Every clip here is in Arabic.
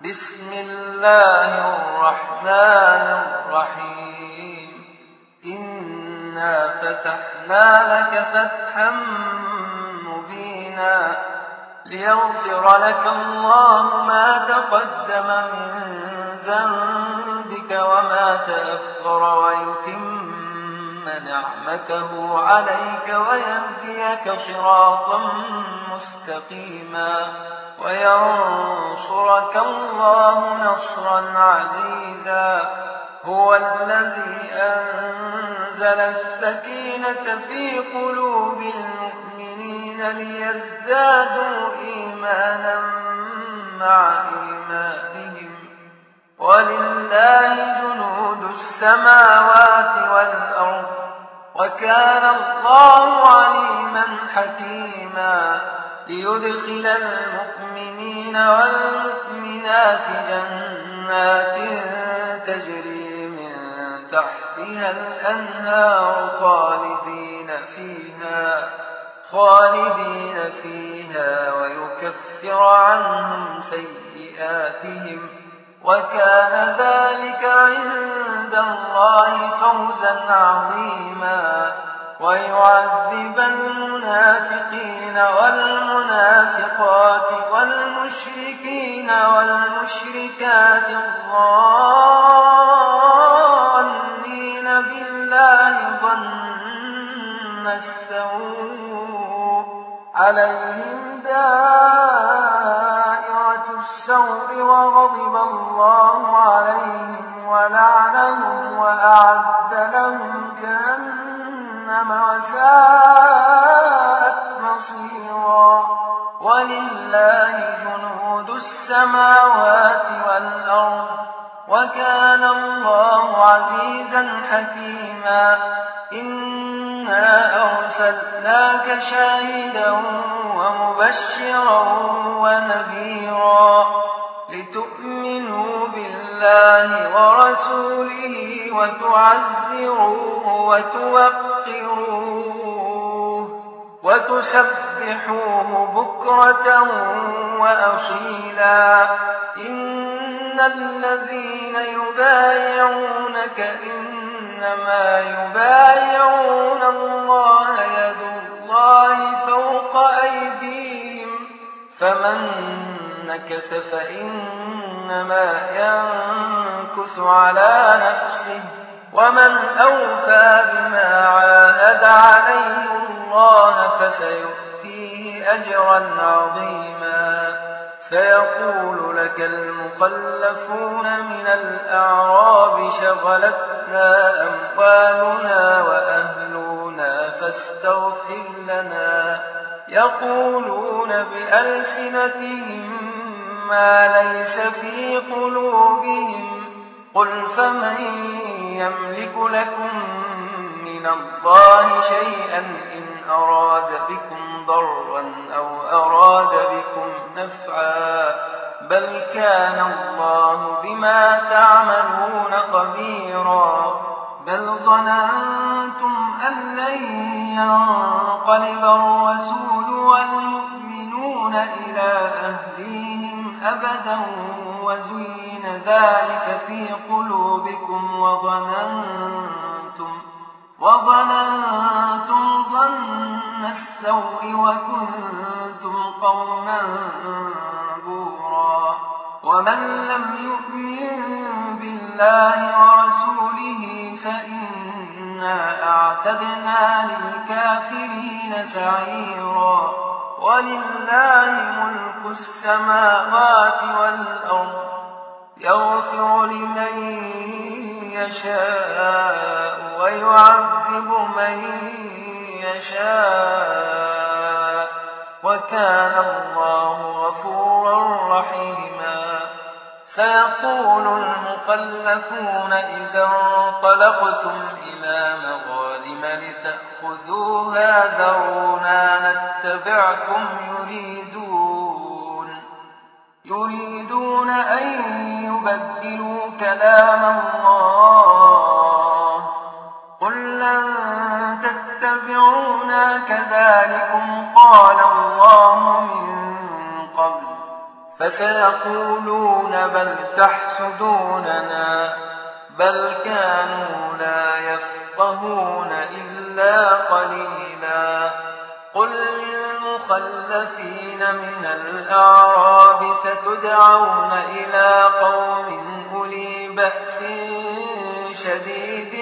بسم الله الرحمن الرحيم إنا فتحنا لك فتحا مبينا ليغفر لك الله ما تقدم من ذنبك وما تأخر ويتم نعمته عليك ويهديك صراطا مستقيما وينصرك الله نصرا عزيزا هو الذي أنزل السكينة في قلوب المؤمنين ليزدادوا إيمانا مع إيمانهم ولله جنود السماوات والأرض وكان الله عليما حكيما ليدخل المؤمنين والمؤمنات جنات تجري من تحتها الأنهار خالدين فيها ويكفر عنهم سيئاتهم وكان ذلك عند الله فوزا عظيما ويعذب المنافقين والمنافقات والمشركين والمشركات الظانين بالله ظن السوء عليهم دائرة السوء وغضب الله عليهم ولعنهم وأعد لهم جهنم وساءت مصيرا ولله جنود السماوات والأرض وكان الله عزيزا حكيما إنا أرسلناك شاهدا ومبشرا ونذيرا لتؤمنوا بالله ورسوله وتعزروه وتوقروه وتسبحوه بكرة وأصيلا إن الذين يبايعونك إنما يبايعون الله يد الله فوق أيديهم فمن نكث فإنما ينكث على نفسه ومن أوفى بما عاهد عليه الله فسيؤتيه أجرا عظيما سيقول لك المخلفون من الأعراب شغلتنا أموالنا وأهلنا فاستغفر لنا يقولون بألسنتهم ما ليس في قلوبهم قل فمن يملك لكم من الله شيئا إن أراد بكم ضرا أو أراد بكم نفعا بل كان الله بما تعملون خبيرا بل ظننتم أن لن ينقلب الرسول والمؤمنون إلى أهليهم أبدا وزين ذلك في قلوبكم وظننتم ظن السوء وكنتم قوما بورا ومن لم يؤمن بالله ورسوله فإنا أعتدنا للكافرين سعيرا ولله ملك السماوات والأرض يغفر لمن يشاء ويعذب من يشاء وكان الله غفورا رحيما سيقول المخلفون إذا انطلقتم إلى مغانم لتأخذوها ذرونا نتبعكم يريدون أن يبدلوا كلام الله قل لن تتبعونا كذلكم قال الله من قبل فسيقولون بل تحسدوننا بل كانوا لا يفقهون إلا قليلا. قل للمخلفين من الأعراب ستدعون إلى قوم أولي بأس شديد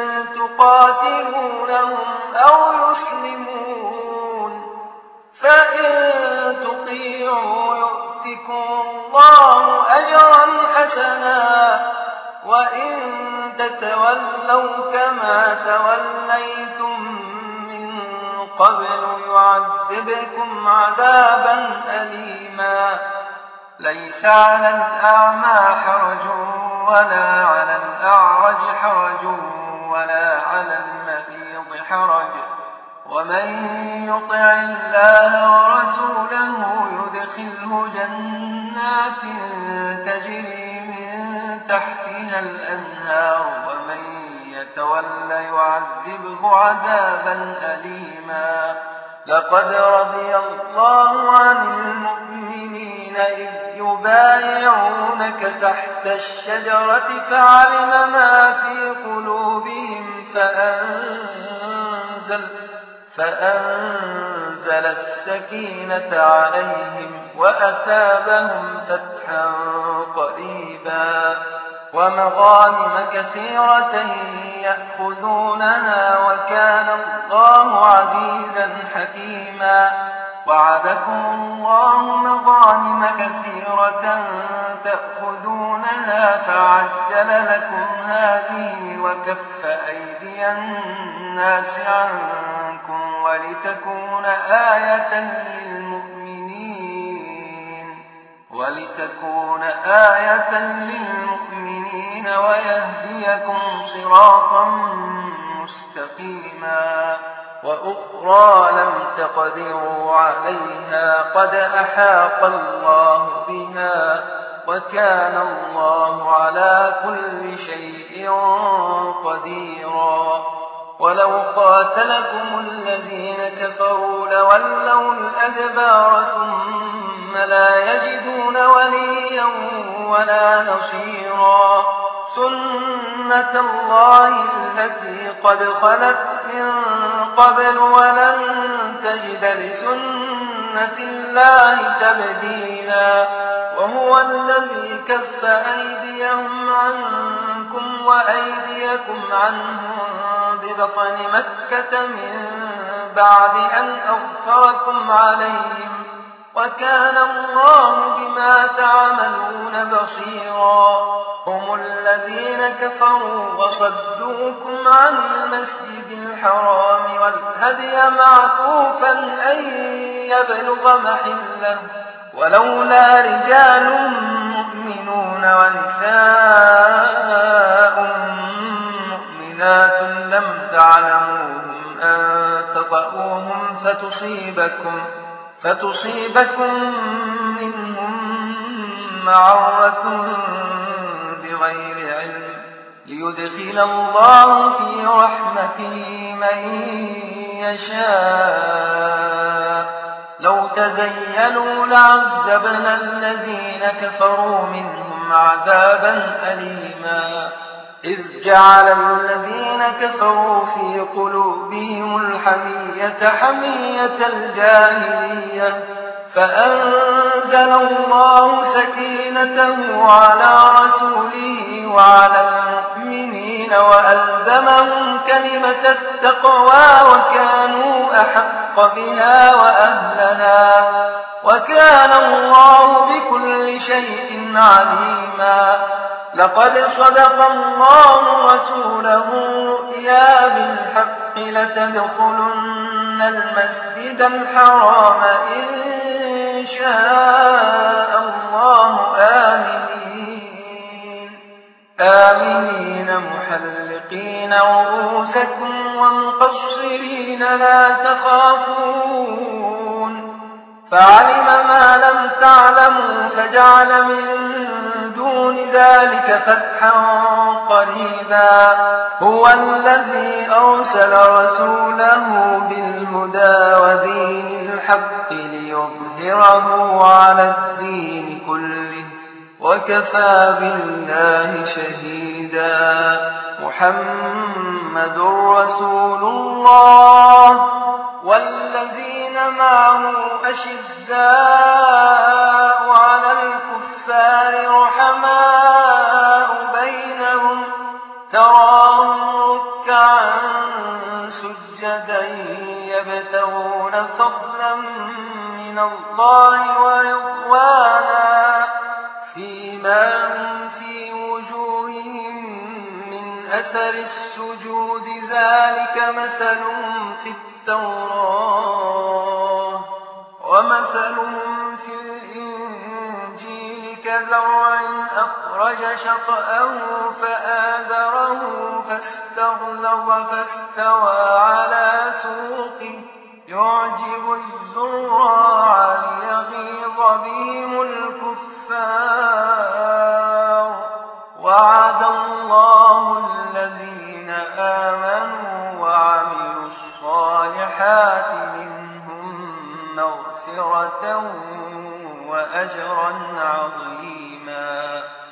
تقاتلونهم أو يسلمون، فإن تطيعوا يؤتكم الله أجرا حسنا، وإن تتولوا كما توليتم من قبل يعذبكم عذابا أليما. ليس على الأعمى حرج ولا على الأعرج حرج ولا على المريض حرج، ومن يطع الله ورسوله يدخله جنات تجري من تحتها الأنهار، ومن يتولى يعذبه عذابا أليما. لقد رضي الله عن المؤمنين إذ يبايعونك تحت الشجرة فعلم ما في قلوبهم فأنزل السكينة عليهم وأثابهم فتحا قريبا ومغانم كثيرة يأخذونها وكان الله عزيزا حكيما. وعدكم الله مغانم كثيرة تأخذونها فعجل لكم هذه وكف أيدي الناس عنكم ولتكون آية للمؤمنين ويهديكم صراطا مستقيما. وأخرى لم تقدروا عليها قد أحاط الله بها وكان الله على كل شيء قديرا. ولو قاتلكم الذين كفروا لولوا الأدبار ثم لا يجدون وليا ولا نصيرا. سنة الله التي قد خلت من قبل ولن تجد لسنة الله تبديلا. وهو الذي كف أيديهم عنكم وأيديكم عنهم ببطن مكة من بعد أن أظفركم عليهم وكان الله بما تعملون بصيرا. هم الذين كفروا وصدوكم عن المسجد الحرام والهدي معكوفا أن يبلغ محله ولولا رجال مؤمنون ونساء مؤمنات لم تعلموهم أن تطؤوهم فتصيبكم منهم معرة بغير علم ليدخل الله في رحمته من يشاء. لو تزيلوا لعذبنا الذين كفروا منهم عذابا أليما. إذ جعل الذين كفروا في قلوبهم الحمية حمية الجاهلية فأنزل الله سكينته على رسوله وعلى المؤمنين وألزمهم كلمة التقوى وكانوا أحق بها وأهلها وكان الله بكل شيء عليما. لقد صدق الله رسوله الرؤيا بالحق لتدخلن المسجد الحرام إن شاء الله آمنين محلقين رؤوسكم ومقصرين لا تخافون فعلم ما لم تعلموا فجعل من دون ذلك ذلك فتحا قريبا. هو الذي أرسل رسوله بالهدى ودين الحق ليظهره على الدين كله وكفى بالله شهيدا. محمد رسول الله والذين معه أشداء على الكفار رحماء بينهم تراهم ركعا سجدا يبتغون فضلا من الله ورضوانا سيماهم في وجوههم من أثر السجود ذلك مثلهم في التوراة ومثلهم في الإنجيل كزرع أخرج شطأه فآزره فاستغلظ فاستوى على سوقه يعجب الزراع ليغيظ بهم الكفار. وعد الله الذين آمنوا وعملوا الصالحات منهم مغفرة وأجرا عظيما.